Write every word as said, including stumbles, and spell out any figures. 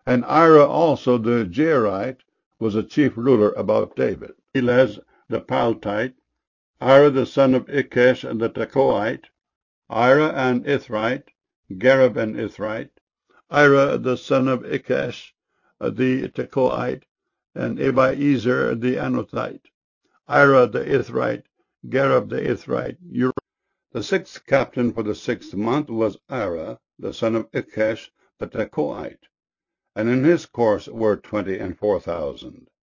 And Ira also the Jairite was a chief ruler about David. Elaz the Paltite, Ira the son of Ikesh the Tekoite, Ira an Ithrite, Gareb an Ithrite, Ira the son of Ikesh the Tekoite, and Abiezer the Anothite, Ira the Ithrite, Gareb the Ithrite. The sixth captain for the sixth month was Ira the son of Ikesh the Tekoite, and in his course were twenty and four thousand.